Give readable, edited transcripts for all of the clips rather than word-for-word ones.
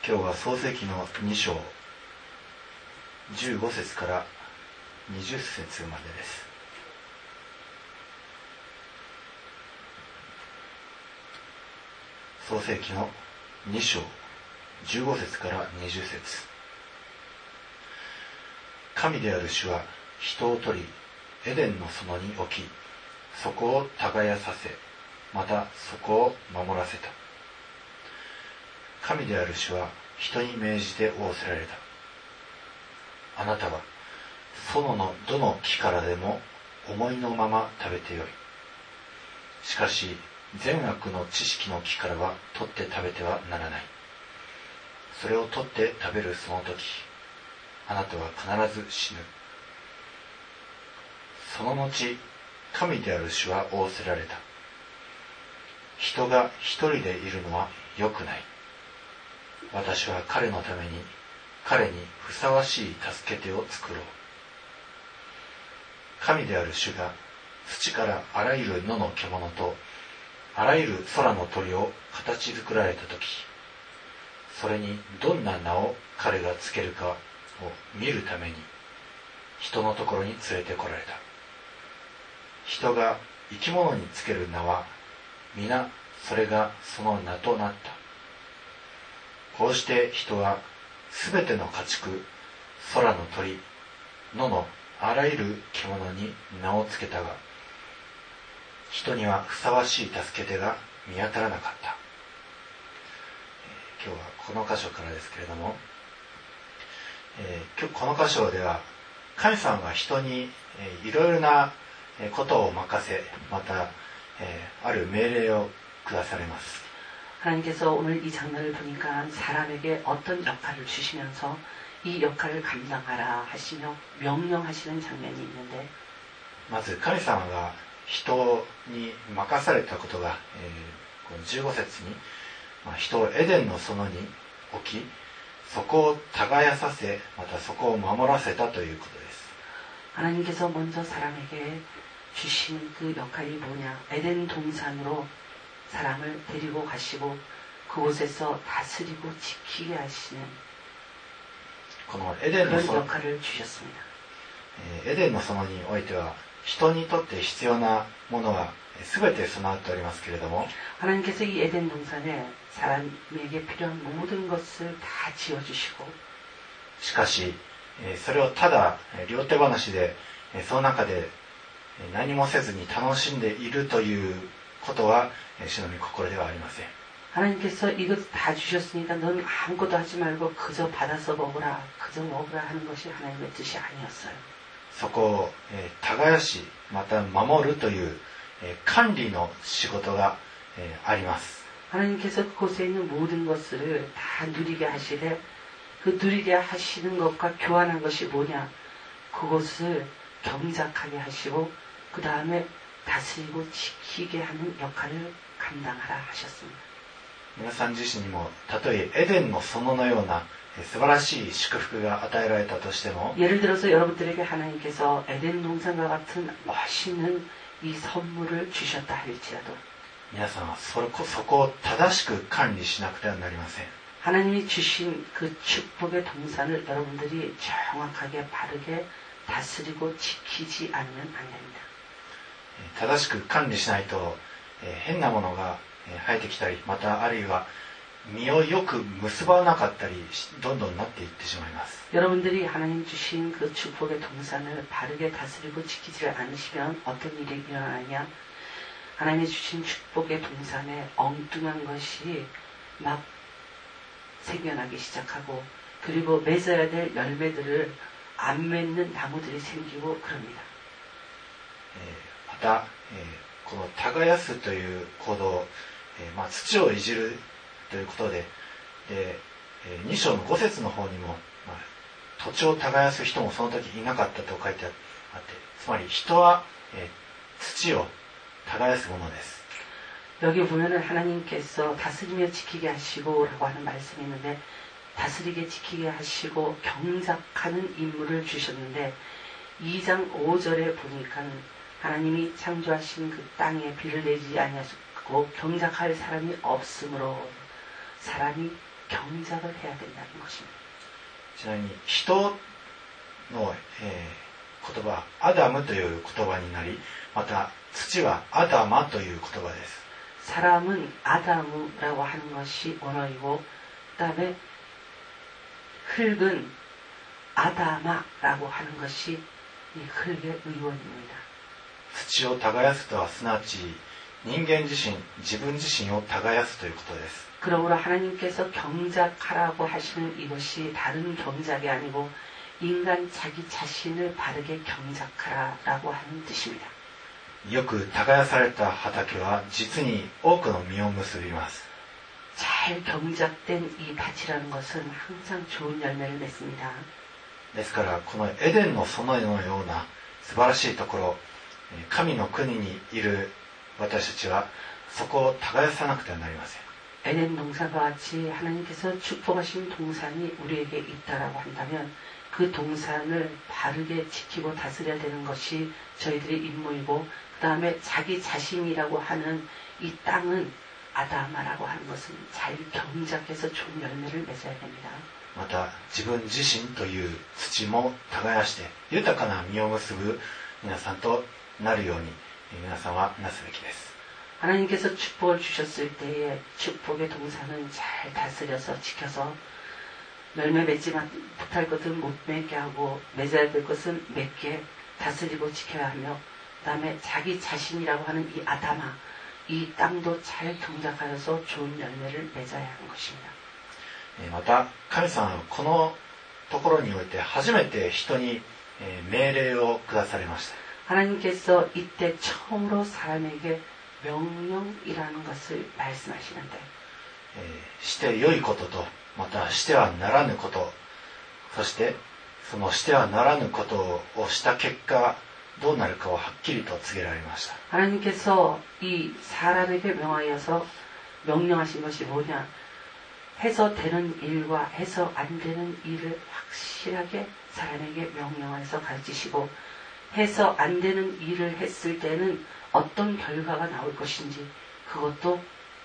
今日は創世記の2章15節から20節までです。創世記の2章15節から20節。神である主は人を取りエデンの園に置き、そこを耕させ、またそこを守らせた。神である主は人に命じて仰せられた。あなたは園のどの木からでも思いのまま食べてよい。しかし善悪の知識の木からは取って食べてはならない。それを取って食べるその時、あなたは必ず死ぬ。その後、神である主は仰せられた。人が一人でいるのは良くない。私は彼のために、彼にふさわしい助け手を作ろう。神である主が土からあらゆる野の獣とあらゆる空の鳥を形作られたとき、それにどんな名を彼がつけるかを見るために人のところに連れてこられた。人が生き物につける名は皆それがその名となった。こうして人はすべての家畜、空の鳥、野のあらゆる獣に名をつけたが、人にはふさわしい助け手が見当たらなかった。今日はこの箇所からですけれども、今日この箇所では神様が人にいろいろなことを任せ、またある命令を下されます。 하나님께서 오늘 이 장면을 보니까 사람에게 어떤 역할을 주시면서 이 역할을 감당하라 하시며 명령하시는 장면이 있는데, まず神様が人に任されたことが、15節に、人をエデンの園に置き、そこを耕させ、またそこを守らせたということです。 하나님께서 먼저 사람에게 주신 그 역할이 뭐냐? 에덴 동산으로 사람을 데리고 가시고 그곳에서 다스리고 지키게 하시는 그런 역할을 주셨습니다. エデンの園においては人にとって必要なものは全て備わっておりますけれども、 하나님께서 이 에덴 동산에 사람에게 필요한 모든 것을 다 지어주시고, しかしそれをただ両手放しでその中で何もせずに楽しんでいるということは主の御心ではありません。 하나님께서 이것 다 주셨으니까 넌 아무것도 하지 말고 그저 받아서 먹으라, 그저 먹으라 하는 것이 하나님의 뜻이 아니었어요. そこを耕しまた守るという管理の仕事があります。 하나님께서 그곳에 있는 모든 것을 다 누리게 하시되, 그 누리게 하시는 것과 교환한 것이 뭐냐? 그것을 경작하게 하시고 그 다음에 다스리고 지키게 하는 역할을 감당하라 하셨습니다. 皆さん自身にもたとえエデンの園のような素晴らしい祝福が与えられたとしても、 예를 들어서 여러분들에게 하나님께서 에덴 동산과 같은 멋있는 이 선물을 주셨다 할지라도 皆さんはそこを正しく管理しなくてはなりません。 하나님이 주신 그 축복의 동산을 여러분들이 정확하게 바르게 다스리고 지키지 않으면 안 됩니다. 正しく管理しないと変なものが生えてきたり、またあるいは実をよく結ばなかったりどんどんなっていってしまいます。 여러분들이 하나님 주신 그 축복의 동산을 바르게 다스리고 지키지 않으시면 어떤 일이 일어나냐? 하나님이 주신 축복의 동산에 엉뚱한 것이 막 생겨나기 시작하고, 그리고 맺어야 될 열매들을 안 맺는 나무들이 생기고 그럽니다. またこの耕すという行動、土をいじるということで、2章の5節の方にも、土地を耕す人もその時いなかったと書いてあって、つまり人は土を耕すものです。 여기 보면은 하나님께서 다스리며 지키게 하시고라고 하는 말씀이 있는데, 다스리게 지키게 하시고 경작하는 임무를 주셨는데, 2장 5절에 보니까 하나님이 창조하신 그 땅에 비를 내지 아니하시고 경작할 사람이 없으므로 사람이 경작을 해야 된다는 것입니다. ちなみに人の、言葉アダムという言葉になり、また土はアダマという言葉です。 사람은 아다무라고 하는 것이 원어이고 그 다음에 흙은 아다마라고 하는 것이 이 흙의 의원입니다. 土を耕すとはすなわち人間自身、自分自身を耕すということです。 그러므로 하나님께서 경작하라고 하시는 이것이 다른 경작이 아니고 인간 자기 자신을 바르게 경작하라라고 하는 뜻입니다. よく耕された畑は実に多くの実を結びます。 잘 경작된 이 밭이라는 것은 항상 좋은 열매를 맺습니다. ですからこのエデンの園のような素晴らしいところ、神の国にいる私たちはそこを耕さなくてはなりません。 에덴 동산과 같이 하나님께서 축복하신 동산이 우리에게 있다라고 한다면 그 동산을 바르게 지키고 다스려야 되는 것이 저희들의 임무이고 그 다음에 자기 자신이라고 하는 이 땅은 아다마라고 하는 것은 잘 경작해서 좋은 열매를 맺어야 됩니다. また自分自身という土も耕して豊かな実を結ぶ皆さんとなるように皆さんはなすべきです。 하나님께서 축복을 주셨을 때에 축복의 동산은 잘 다스려서 지켜서 열매 맺지 못할 것은 못 맺게 하고 맺어야 될 것은 맺게 다스리고 지켜야 하며 그 다음에 자기 자신이라고 하는 이 아다마 이 땅도 잘 경작하여서 좋은 열매를 맺어야 하는 것입니다. また神様はこのところにおいて初めて人に命令を下されました。 하나님께서 이때 처음으로 사람에게 명령이라는 것을 말씀하시는데 して良いこととまたしてはならぬこと、そしてそのしてはならぬことをした結果どうなるかをはっきりと告げられました。 하나님께서 이 사람에게 명하여서 명령하신 것이 뭐냐? 해서 되는 일과 해서 안 되는 일을 확실하게 사람에게 명령해서 가르치시고 해서 안 되는 일을 했을 때는 어떤 결과가 나올 것인지 그것도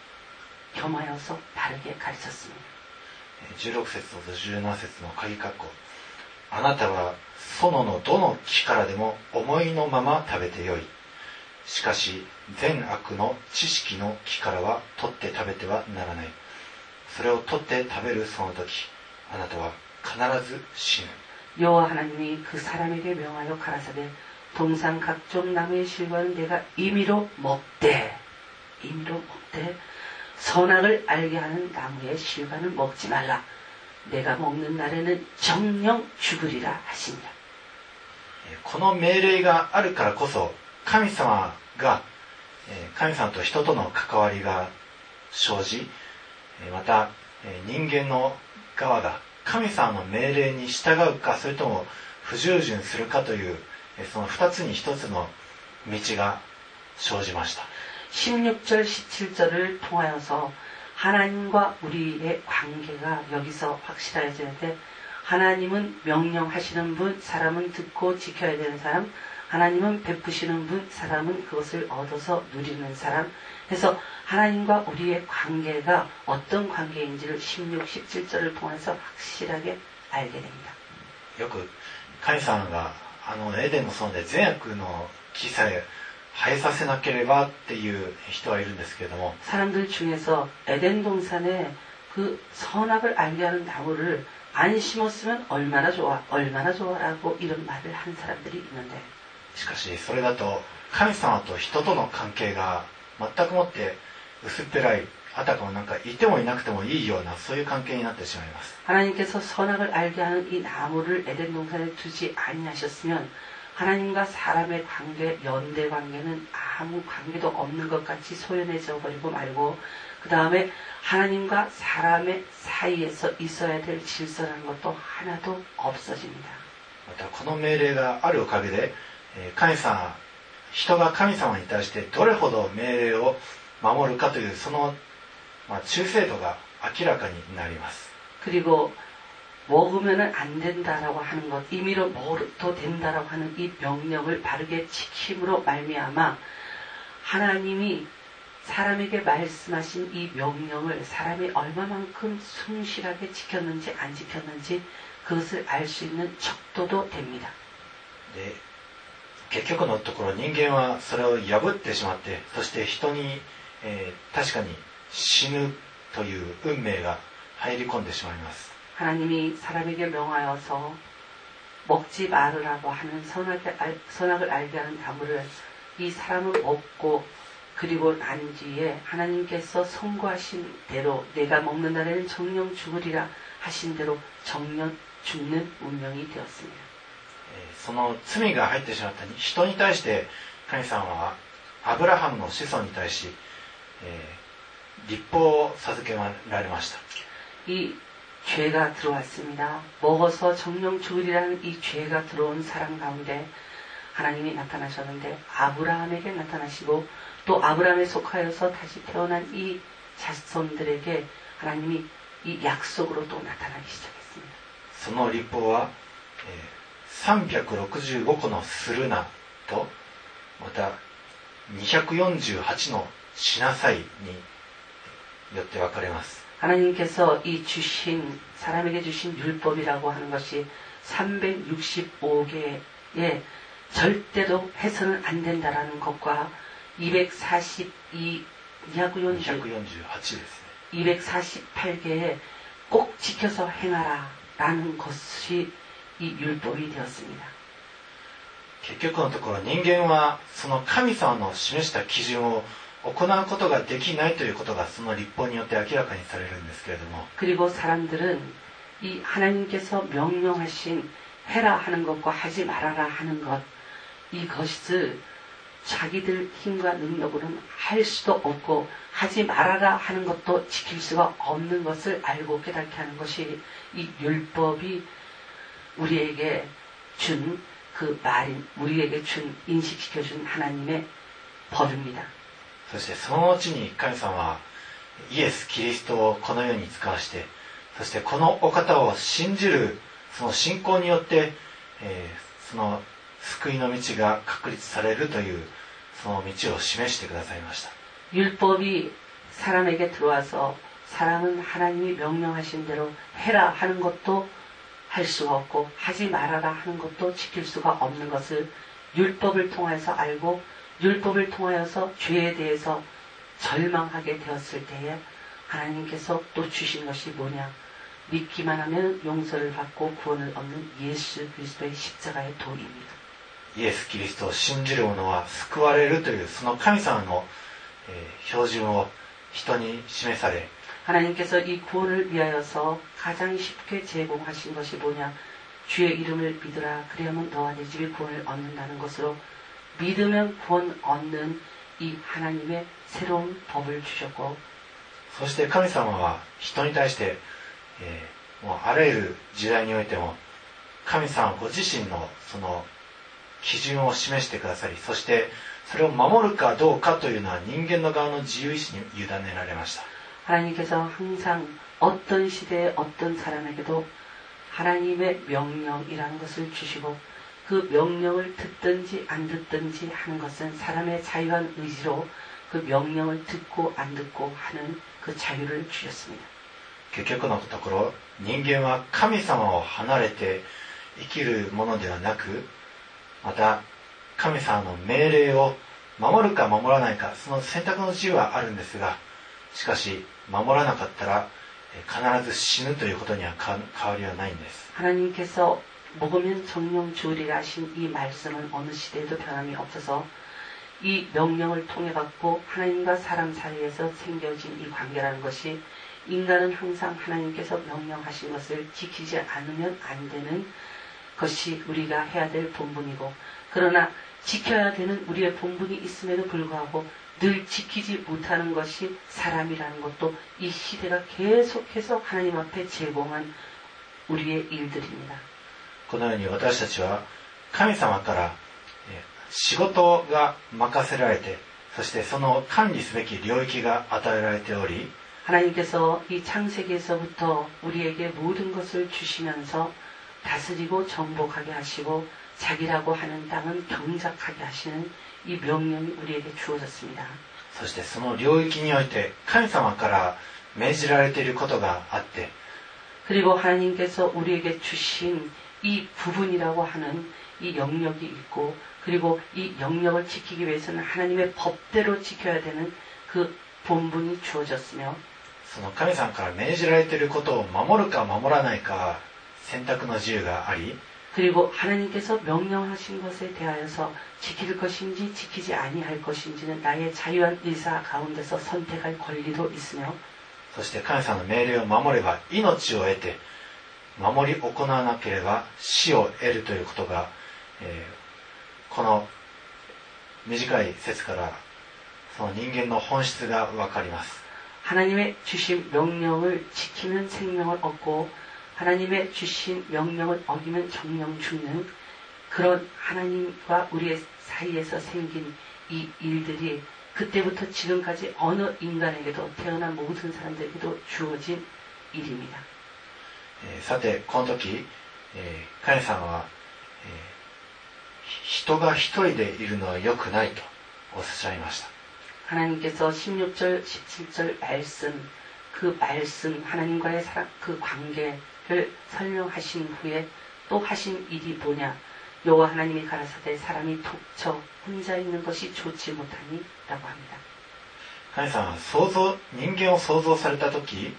겸하여서 바르게 가르쳤습니다. 16節と17節の鍵括弧、あなたは園のどの木からでも思いのまま食べてよい。しかし善悪の知識の木からは取って食べてはならない。それを取って食べるその時、あなたは必ず死ぬ。 여호와 하나님이 그 사람에게 명하여 가라사대 동산 각종 나무의 실과는 내가 임의로 먹되 선악을 알게 하는 나무의 실과는 먹지 말라. 내가 먹는 날에는 정령 죽으리라 하시니라. この命令があるからこそ神様と人との関わりが生じ、また人間の側が神様の命令に従うかそれとも不従順するかというその二つに一つの道が生じました。 16절 17절을 통하여서 하나님과 우리의 관계가 여기서 확실해지는데 하나님은 명령하시는 분, 사람은 듣고 지켜야 되는 사람, 하나님은 베푸시는 분, 사람은 그것을 얻어서 누리는 사람 해서 하나님과 우리의 관계가 어떤 관계인지를 16, 17절을 통해서 확실하게 알게 됩니다. よく神様がエデンの園で善悪の木さえ生えさせなければっていう人はいるんですけれども 사람들 중에서 에덴 동산에 그 선악을 알게 하는 나무를 안 심었으면 얼마나 좋아라고 이런 말을 한 사람들이 있는데 しかしそれだと神様と人との関係が全くもって薄っぺらい、あたかもなんかいてもいなくてもいいようなそういう関係になってしまいます。 하나님께서 선악을 알게 하는 이 나무를 에덴 동산에 두지 아니하셨으면 하나님과 사람의 관계, 연대 관계는 아무 관계도 없는 것 같이 소연해져 버리고 말고 그 다음에 하나님과 사람의 사이에서 있어야 될 질서라는 것도 하나도 없어집니다. またこの命令があるおかげで人が神様に対してどれほど命令を守るかというその忠誠度が明らかになります。 그리고 먹으면 안 된다라고 하는 것, 임의로 먹어도 된다라고 하는 이 명령을 바르게 지킴으로 말미암아 하나님이 사람에게 말씀하신 이 명령을 사람이 얼마만큼 성실하게 지켰는지 안 지켰는지 그것을 알 수 있는 척도도 됩니다. で、結局のところ人間はそれを破ってしまって、そして人に、確かに死ぬという運命が入り込んでしまいます。 하나님이 사람에게 명하여서 먹지 말으라고 하는 선악을 알게 하는 나무를 이 사람을 먹고 그리고 난 뒤에 하나님께서 선고하신 대로 내가 먹는 날에는 정령 죽으리라 하신 대로 정령 죽는 운명이 되었습니다. その罪が入ってしまった人に対して神様はアブラハムの子孫に対し、立法を授けられました。 이 죄가 들어왔습니다. 먹어서 정령 죽으리라는 이 죄가 들어온 사람 가운데 하나님이 나타나셨는데 아브라함에게 나타나시고 또 아브라함에 속하여서 다시 태어난 이 자손들에게 하나님이 이 약속으로 또 나타나기 시작했습니다. その立法は、365個のするなとまた248のしなさいによって分かれます。 하나님께서 이 주신 사람에게 주신 율법이라고 하는 것이 365개의 절대로 해서는 안 된다라는 것과 248개의 꼭 지켜서 행하라라는 것이 이 율법이 되었습니다. 結局のところ人間はその神様の示した基準を行うことができないということがその立法によって明らかにされるんですけれども 그리고 사람들은 이 하나님께서 명령하신 해라 하는 것과 하지 말아라 하는 것 이것을 자기들 힘과 능력으로는 할 수도 없고 하지 말아라 하는 것도 지킬 수가 없는 것을 알고 깨닫게 하는 것이 이 율법이 우리에게 준 그 말인 우리에게 준 인식시켜준 하나님의 법입니다. そしてその後に神様はイエス・キリストをこの世に使わして、そしてこのお方を信じるその信仰によって、その救いの道が確立されるというその道を示してくださいました。 율법이 사람에게 들어와서 사람은 하나님이 명령하신 대로 해라 하는 것도 할 수가 없고 하지 말아라 하는 것도 지킬 수가 없는 것을 율법을 통해서 알고 율법을 통하여서 죄에 대해서 절망하게 되었을 때에 하나님께서 또 주신 것이 뭐냐? 믿기만 하면 용서를 받고 구원을 얻는 예수 그리스도의 십자가의 도입니다. イエス・キリストを信じる者は救われるというその神様の、標準を人に示され 하나님께서 이 구원을 위하여서 가장 쉽게 제공하신 것이 뭐냐? 주의 이름을 믿으라. 그리하면 너와 내 집이 구원을 얻는다는 것으로 믿으면 구원 얻는 이 하나님의 새로운 법을 주셨고 そして神様は人に対して、もうあらゆる時代においても神様ご自身のその基準を示してくださり、そしてそれを守るかどうかというのは人間の側の自由意志に委ねられました。 하나님께서 항상 어떤 시대에 어떤 사람에게도 하나님의 명령이라는 것을 주시고 그 명령을 듣든지 안 듣든지 하는 것은 사람의 자유한 의지로 그 명령을 듣고 안 듣고 하는 그 자유를 주셨습니다. 結局のところ人間は神様を離れて生きるものではなく、また神様の命令を守るか守らないかその選択の自由はあるんですが、しかし守らなかったら必ず死ぬということには変わりはないんです。 하나님께서 먹으면 정령 죽으리라 하신 이 말씀은 어느 시대에도 변함이 없어서 이 명령을 통해 갖고 하나님과 사람 사이에서 생겨진 이 관계라는 것이 인간은 항상 하나님께서 명령하신 것을 지키지 않으면 안 되는 것이 우리가 해야 될 본분이고 그러나 지켜야 되는 우리의 본분이 있음에도 불구하고 늘 지키지 못하는 것이 사람이라는 것도 이 시대가 계속해서 하나님 앞에 제공한 우리의 일들입니다. このように私たちは神様から仕事が任せられて、そしてその管理すべき領域が与えられており 하나님께서 이 창세기에서부터 우리에게 모든 것을 주시면서 다스리고 정복하게 하시고 자기라고 하는 땅은 경작하게 하시는 이 명령이 우리에게 주어졌습니다. そしてその領域において神様から命じられていることがあって、 그리고 하나님께서 우리에게 주신 이 부분이라고 하는 이 영역이 있고, 그리고 이 영역을 지키기 위해서는 하나님의 법대로 지켜야 되는 그 본분이 주어졌으며, その神様から命じられていることを守るか守らないか選択の自由があり、 그리고 하나님께서 명령하신 것에 대하여서 지킬 것인지 지키지 아니할 것인지는 나의 자유한 의사 가운데서 선택할 권리도 있으며, そして神様の命令を守れば命を得て、守り行わなければ死を得るということが、この短い説からその人間の本質がわかります。 하나님의 주신 명령을 지키면 생명을 얻고 하나님의 주신 명령을 어기면 정령 죽는 그런 하나님과 우리의 사이에서 생긴 이 일들이 그때부터 지금까지 어느 인간에게도 태어난 모든 사람들에게도 주어진 일입니다. さてこの時、神様は、人が一人でいるのは良くないとおっしゃいました。 하나님께서 16절, 17절 말씀, 그 말씀 하나님과의 사랑, 그 관계를 설명하신 후에 또 하신 일이 뭐냐? 여호와 하나님이 가라사대 사람이 독처 혼자 있는 것이 좋지 못하니 라고 합니다. 神様は人間を創造された時、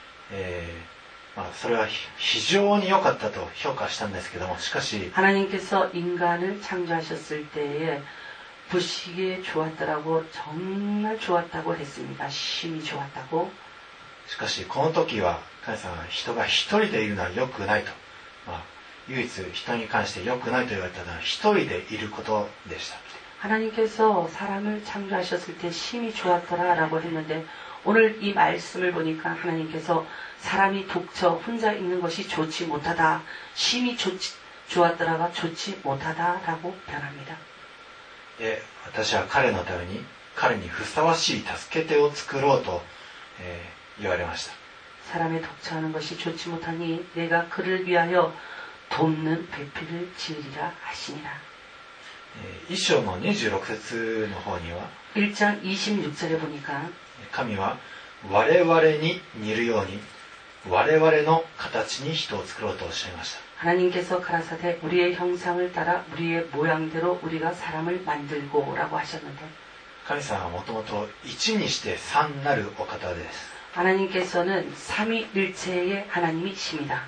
それは非常に良かったと評価したんですけども、しかし 하나님께서 인간을 창조하셨을 때에 보시기에 좋았더라고, 정말 좋았다고 했습니다. 심히 좋았다고. しかしこの時は神様は人が一人でいるのは良くないと、唯一人に関して良くないと言われたのは一人でいることでした。 하나님께서 사람을 창조하셨을 때 심히 좋았더라라고 했는데, 오늘 이 말씀을 보니까 하나님께서 사람이 독처 혼자 있는 것이 좋지 못하다, 심히 좋았더라가 좋지 못하다라고 변합니다. 私は彼のために彼にふさわしい助け手を作ろうと、言われました。 사람의 독처하는 것이 좋지 못하니 내가 그를 위하여 돕는 배필을 지으리라 하시니라. 一章の26節の方には 1장 26절에 보니까 神は我々に似るように我々の形に人を作ろうとおっしゃいました。 하나님께서 가라사대 우리의 형상을 따라 우리의 모양대로 우리가 사람을 만들고 라고 하셨는데, 神様はもともと一にして三なるお方です。 하나님께서는 삼위일체의 하나님이십니다.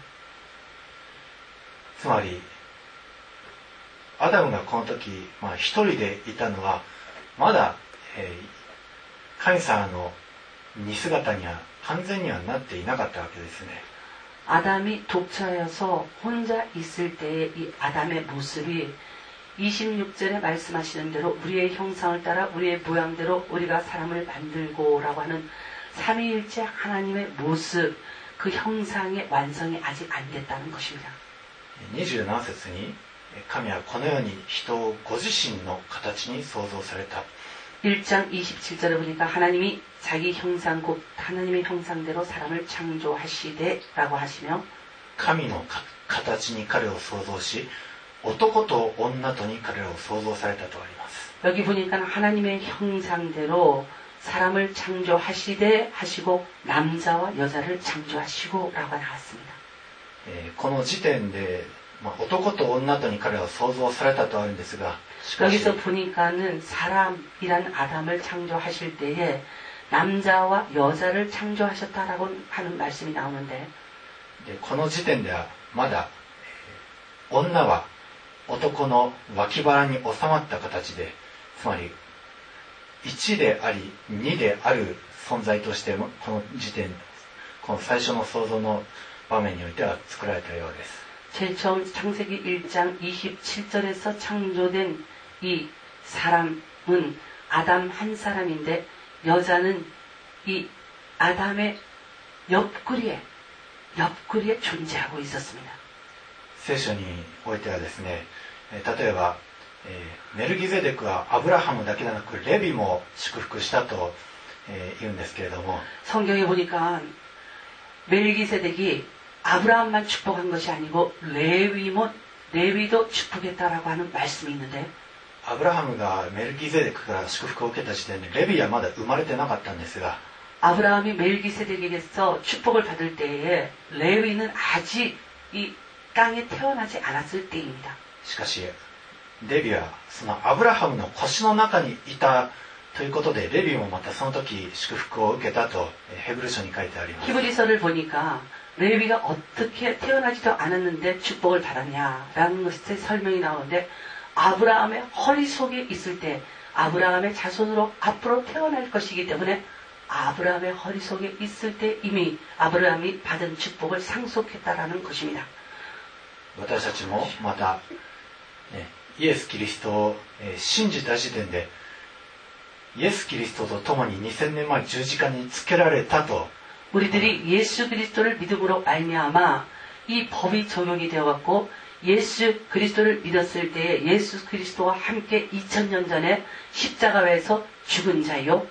つまりアダムがこの時、一人でいたのはまだ、神様の似姿には完全にはなっていなかったわけですね。 아담이 독처여서 혼자 있을 때의 이 아담의 모습이 26절에 말씀하시는 대로 우리의 형상을 따라 우리의 모양대로 우리가 사람을 만들고 라고 하는 삼위일체 하나님의 모습, 그 형상의 완성이 아직 안 됐다는 것입니다. 27節に神はこのように人をご自身の形に創造された。 1장 27절에 보니까 하나님이 자기 형상 곧 하나님의 형상대로 사람을 창조하시되 라고 하시며 神の形に彼を創造し男と女とに彼らを創造されたとあります。 여기 보니까 하나님의 형상대로 사람을 창조하시되 하시고 남자와 여자를 창조하시고 라고 나왔습니다. この時点で、男と女とに彼らを創造されたとあるんですが、しかし 여기서 보니까는 사람이란 아담을 창조하실 때에 남자와 여자를 창조하셨다라고 하는 말씀이 나오는데, この時点ではまだ女は男の脇腹に収まった形で、つまり1であり2である存在としてこの時点、この最初の創造の場面においては作られたようです。 제일 처음 창세기 1장 27절에서 창조된 이 사람은 아담 한 사람인데, 여자는 이 아담의 옆구리에 존재하고 있었습니다. 聖書においてはですね、例えば、メルギゼデクはアブラハムだけでなくレビも祝福したと、言うんですけれども、 성경에 보니까 멜기세덱이 아브라함만 축복한 것이 아니고 레위도 축복했다라고 하는 말씀이 있는데, アブラハムがメルキゼデクから祝福を受けた時点でレビはまだ生まれてなかったんですが 아브라함이 멜기세덱에게서 축복을 받을 때에 레위는 아직 이 땅에 태어나지 않았을 때입니다. しかしレビはそのアブラハムの腰の中にいたということでレビもまたその時祝福を受けたとヘブル書に書いてあります。 히브리서를 보니까 레위가 어떻게 태어나지도 않았는데 축복을 받았냐라는 것에 설명이 나오는데 아브라함의 허리 속에 있을 때 아브라함의 자손으로 앞으로 태어날 것이기 때문에 아브라함의 허리 속에 있을 때 이미 아브라함이 받은 축복을 상속했다라는 것입니다. 私たちもまた、イエス・キリストを信じた時点でイエス・キリストと共に2000年前十字架につけられたと 우리들이 예수 그리스도를 믿음으로 알미암아 이 법이 적용이 되어갖고 예수 그리스도를 믿었을 때에 예수 그리스도와 함께 2000년 전에 십자가에서 죽은 자요.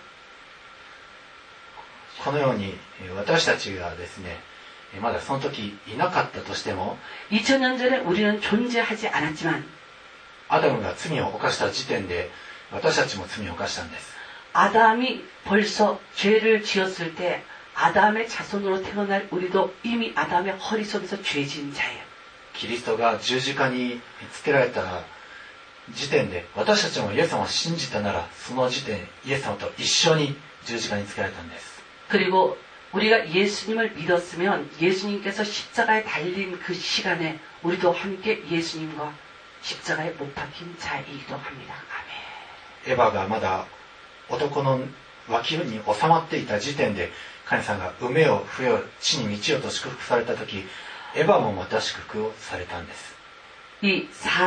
このように私たちがですねまだその時いなかったとしても 2000년 전에 우리는 존재하지 않았지만 アダムが罪を犯した時点で私たちも罪を犯したんです。 아담이 벌써 죄를 지었을 때 아담의 자손으로 태어날 우리도 이미 아담의 허리 속에서 죄진 자예요. キリストが十字架につけられた時点で私たちもイエス様を信じたならその時点イエス様と一緒に十字架につけられたんです。 그리고 우리가 예수님을 믿었으면 예수님께서 십자가에 달린 그 시간에 우리도 함께 예수님과 십자가에 못 박힌 자이기도 합니다. 아멘. エヴァがまだ男の脇に収まっていた時点で神様が産めよ増えよ地に満ちよと祝福された時エヴァもまた祝福をされたんです。 이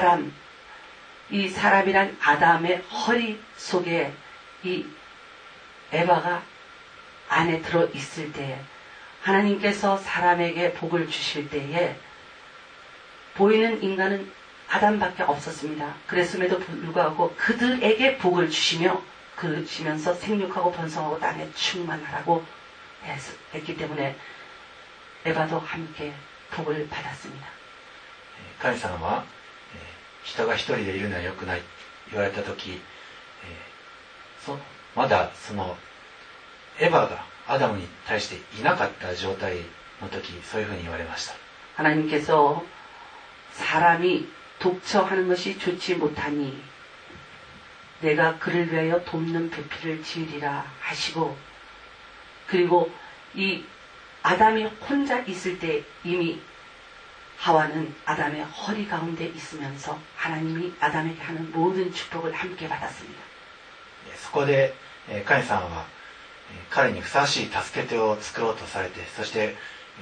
사람이란 아담의 허리 속에 이 에바가 안에 들어 있을 때에 하나님께서 사람에게 복을 주실 때에 보이는 인간은 아담밖에 없었습니다. 그랬음에도 불구하고 그들에게 복을 주시며 그러시면서 생육하고 번성하고 땅에 충만하라고 했기 때문에 에바도 함께 복을 받았습니다. 神様は人が一人でいるのは良くない言われた時まだそのエヴァがアダムに対していなかった状態の時そういうふうに言われました。 하나님께서 사람이 독처하는 것이 좋지 못하니 내가 그를 위하여 돕는 배필을 지으리라 하시고 그리고 이 아담이 혼자 있을 때 이미 하와는 아담의 허리 가운데 있으면서 하나님이 아담에게 하는 모든 축복을 함께 받았습니다. そこで神様は彼にふさわしい助け手を作ろうとされてそして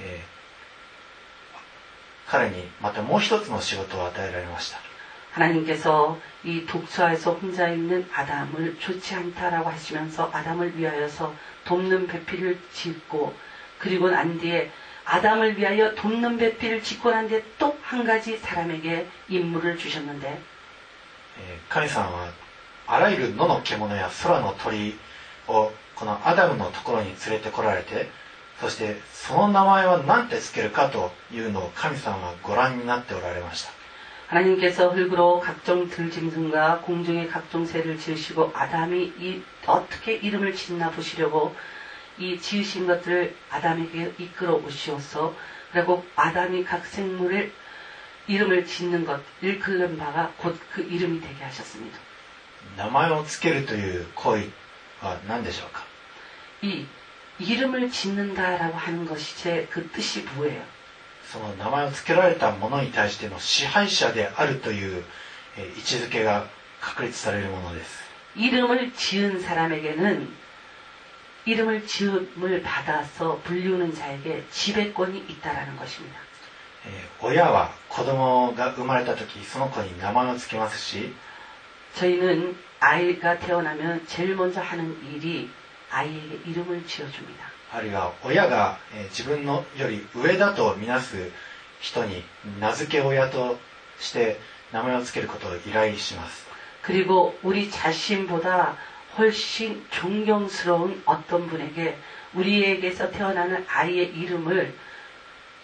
彼にまたもう一つの仕事を与えられました。 하나님께서 이 독처에서 혼자 있는 아담을 좋지 않다라고 하시면서 아담을 위하여서 돕는 배필을 짓고 그리고 난 뒤에 아담을 위하여 돕는 배필을 짓고 난 뒤에 또 한 가지 사람에게 임무를 주셨는데 神様はあらゆる野の獣や空の鳥をこのアダムのところに連れてこられてそしてその名前は何てつけるかというのを神様はご覧になっておられました。 하나님께서 흙으로 각종 들짐승과 공중의 각종 새를 지으시고 아담이 어떻게 이름을 짓나 보시려고 이 지으신 것들을 아담에게 이끌어 오시어서 그리고 아담이 각 생물의 이름을 짓는 것 일컬은 바가 곧 그 이름이 되게 하셨습니다. 名前をつけるという行為は何でしょうか。 이 이름을 짓는다라고 하는 것이 제 그 뜻이 뭐예요? その名前をつけられたものに対しての支配者であるという位置づけが確立されるものです。 이름을 지은 사람에게는 이름을 지음을 받아서 불리우는 자에게 지배권이 있다라는 것입니다. 親は子供が生まれた時その子に名前をつけますし 저희는 아이가 태어나면 제일 먼저 하는 일이 아이에게 이름을 지어줍니다. あるいは親が自分のより上だとみなす人に名付け親として名前をつけることを依頼します。 그리고 우리 자신보다 훨씬 존경스러운 어떤 분에게 우리에게서 태어나는 아이의 이름을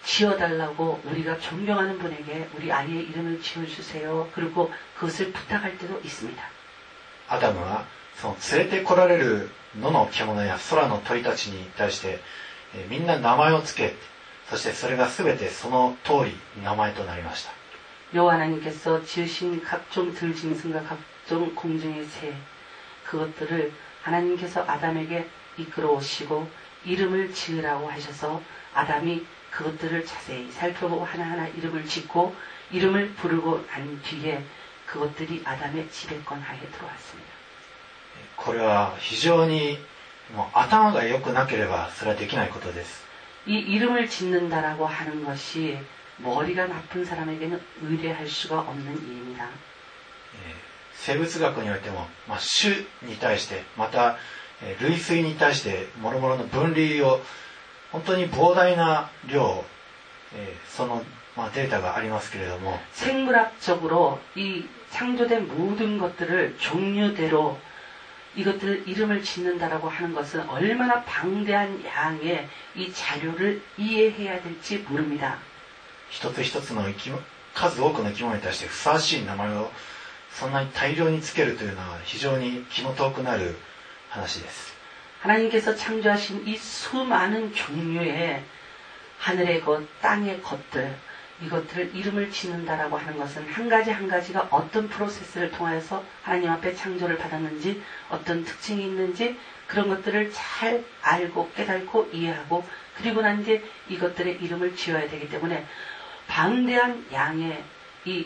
지어달라고 우리가 존경하는 분에게 우리 아이의 이름을 지어주세요. 그리고 그것을 부탁할 때도 있습니다. アダムはその連れてこられる野の獣や空の鳥たちに対して、みんな名前をつけ、そしてそれが全てその通り名前となりました。 여호와 하나님께서 지으신 각종 들짐승과 각종 공중의 새 그것들을 하나님께서 아담에게 이끌어 오시고 이름을 지으라고 하셔서 아담이 그것들을 자세히 살펴보고 하나하나 이름을 짓고 이름을 부르고 난 뒤에 그것들이 아담의 지배권하에 들어왔습니다. これは非常にもう頭が良くなければそれはできないことです。 이 이름을 짓는다라고 하는 것이 머리가 나쁜 사람에게는 의뢰할 수가 없는 일입니다. 生物学においても、種に対してまた類推に対して諸々の分類を本当に膨大な量、そのデータがありますけれども 생물학적으로 이 창조된 모든 것들을 종류대로 이것들 이름을 짓는다라고 하는 것은 얼마나 방대한 양의 이 자료를 이해해야 될지 모릅니다. 一つ一つの数多くの生き物に対してふさわしい名前をそんなに大量につけるというのは非常に気の遠くなる話です。 하나님께서 창조하신 이 수많은 종류의 하늘의 것, 땅의 것들 이것들을 이름을 짓는다라고 하는 것은 한 가지 한 가지가 어떤 프로세스를 통해서 하나님 앞에 창조를 받았는지 어떤 특징이 있는지 그런 것들을 잘 알고 깨닫고 이해하고 그리고 난 뒤에 이것들의 이름을 지어야 되기 때문에 방대한 양의 이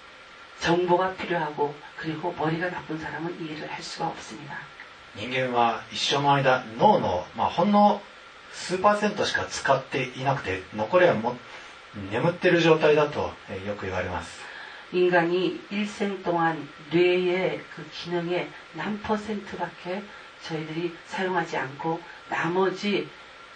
정보가 필요하고 그리고 머리가 나쁜 사람은 이해를 할 수가 없습니다. 人間は一生の間脳の、ほんの数%しか使っていなくて残りはも眠っている状態だとよく言われます。 인간이 일생 동안 뇌의 그 기능의 몇 %밖에 저희들이 사용하지 않고 나머지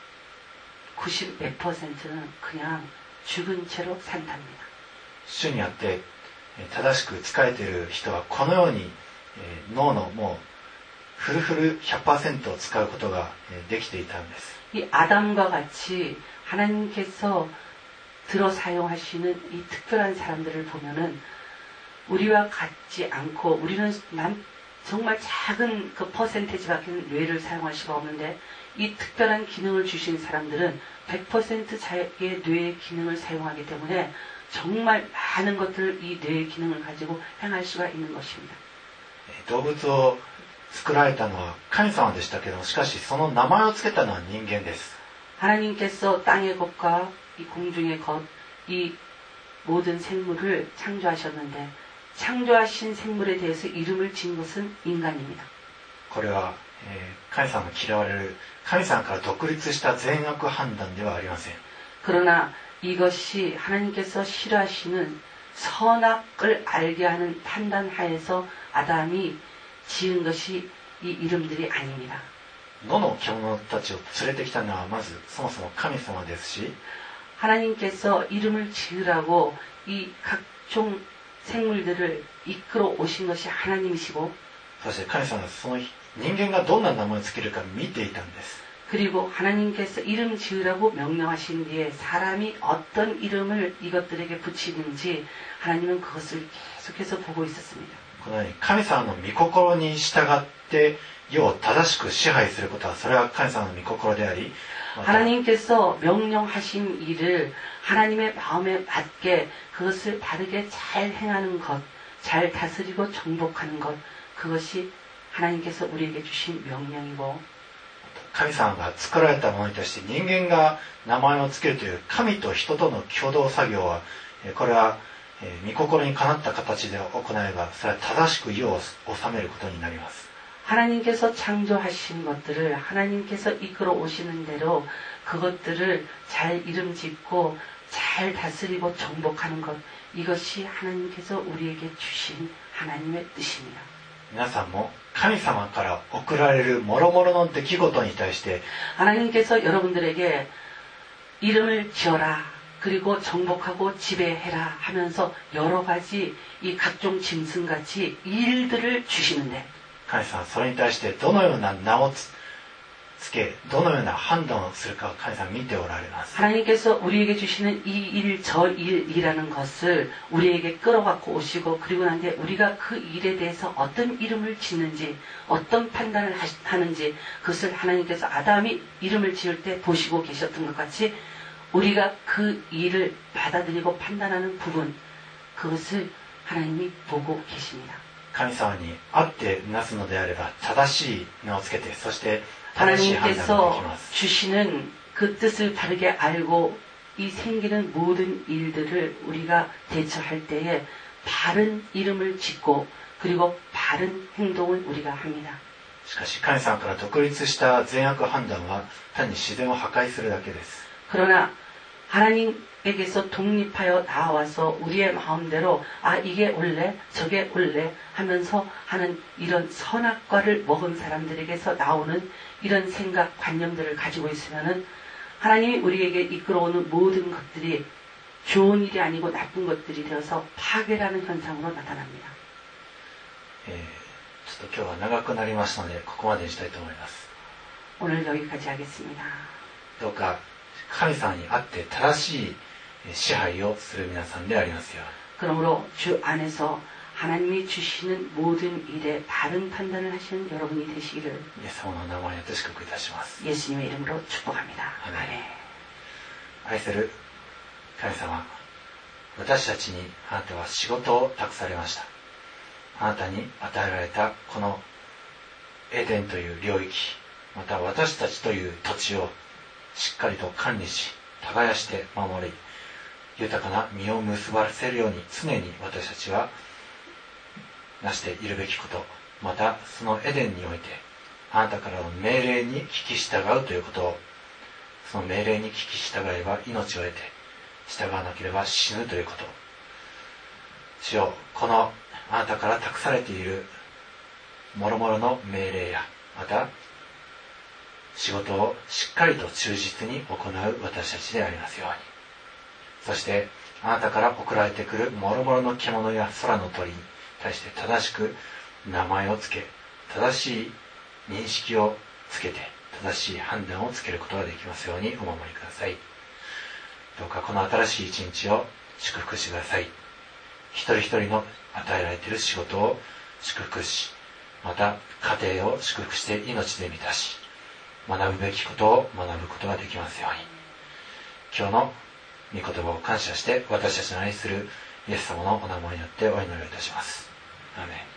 90 몇 %는 그냥 죽은 채로 산답니다. 主にあって正しく使えている人はこのように脳のもうフルフル 100% 使うことができていたんです。 이 아담과 같이 하나님께서 들어 사용하시는 이 특별한 사람들을 보면은 우리와 같지 않고 우리는 정말 작은 그 퍼센테이지밖에 뇌를 사용할 수가 없는데 이 특별한 기능을 주신 사람들은 100% 자기의 뇌의 기능을 사용하기 때문에 정말 많은 것들을 이 뇌의 기능을 가지고 행할 수가 있는 것입니다. 動物を作られたのは神様でしたけどしかしその名前をつけたのは人間です。 하나님께서 땅의 것과 이 공중의 것, 이 모든 생물을 창조하셨는데 창조하신 생물에 대해서 이름을 지은 것은 인간입니다. これは、神様が嫌われる神様から独立した善悪判断ではありません。 그러나 이것이 하나님께서 싫어하시는 선악을 알게 하는 판단 하에서 아담이 지은 것이 이 이름들이 아닙니다. 野の獣たちを連れてきたのはまずそもそも神様ですし 하나님께서 이름을 지으라고 이 각종 생물들을 이끌어 오신 것이 하나님이시고 そして神様はその人間がどんな名前をつけるか見ていたんです。 그리고 하나님께서 이름 지으라고 명령하신 뒤에 사람이 어떤 이름을 이것들에게 붙이는지 하나님은 그것을 계속해서 보고 있었습니다. このように神様の御心に従って世を正しく支配することはそれは神様の御心であり 하나님께서 명령하신 일을 하나님의 마음에 맞게 그것을 바르게 잘 행하는 것, 잘 다스리고 정복하는 것, 그것이 하나님께서 우리에게 주신 명령이고 神様が作られたものに対して人間が名前をつけるという神と人との共同作業はこれは御心にかなった形で行えばそれは正しく世を治めることになります。 하나님께서 창조하신 것들을 하나님께서 이끌어 오시는 대로 그것들을 잘 이름 짓고 잘 다스리고 정복하는 것 이것이 하나님께서 우리에게 주신 하나님의 뜻입니다. 皆さんも神様から送られる諸々の出来事に対して 하나님께서 여러분들에게 이름을 지어라 그리고 정복하고 지배해라 하면서 여러 가지 이 각종 짐승같이 일들을 주시는데 神様はそれに対してどのような名をつけ、どのような判断をするかを神様見ておられます。 하나님께서 우리에게 주시는 이 일, 저 일이라는 것을 우리에게 끌어갖고 오시고 그리고 난 뒤에 우리가 그 일에 대해서 어떤 이름을 짓는지 어떤 판단을 하는지 그것을 하나님께서 아담이 이름을 지을 때 보시고 계셨던 것 같이 우리가 그 일을 받아들이고 판단하는 부분 그것을 하나님이 보고 계십니다. 神様に会ってなすのであれば正しい名をつけて、そして正しい判断ができます。 하나님께서 주시는 그 뜻을 바르게 알고 이 생기는 모든 일들을 우리가 대처할 때에 바른 이름을 짓고 그리고 바른 행동을 우리가 합니다. しかし神様から独立した善悪判断は単に自然を破壊するだけです。 그러나 하나님에게서 독립하여 나와서 우리의 마음대로 아 이게 옳래 저게 옳래 하면서 하는 이런 선악과를 먹은 사람들에게서 나오는 이런 생각 관념들을 가지고 있으면은 하나님이 우리에게 이끌어오는 모든 것들이 좋은 일이 아니고 나쁜 것들이 되어서 파괴라는 현상으로 나타납니다. ちょっと今日は長くなりましたのでここまでにしたいと思います。 오늘 여기까지 하겠습니다. どうか神様にあって正しい支配をする皆さんでありますように。 그러므로 주 안에서 하나님이 주시는 모든 일에 바른 판단을 하시는 여러분이 되시기를 イエス様の名前によって祝福いたします。 예수님의 이름으로 축복합니다. 아멘. 愛する神様、私たちにあなたは仕事を託されました。あなたに与えられたこのエデンという領域、また私たちという土地をしっかりと管理し、耕して守り、豊かな実を結ばせるように常に私たちはなしているべきこと、またそのエデンにおいてあなたからの命令に聞き従うということを、その命令に聞き従えば命を得て、従わなければ死ぬということ。主よ、このあなたから託されている諸々の命令やまた仕事をしっかりと忠実に行う私たちでありますように。そしてあなたから送られてくる諸々の獣や空の鳥に対して正しく名前をつけ、正しい認識をつけて、正しい判断をつけることができますようにお守りください。どうかこの新しい一日を祝福してください。一人一人の与えられている仕事を祝福し、また家庭を祝福して命で満たし、学ぶべきことを学ぶことができますように。今日の御言葉を感謝して、私たちの愛するイエス様のお名前によってお祈りをいたします。アーメン。